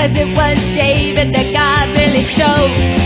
'cause it was David that God really chose.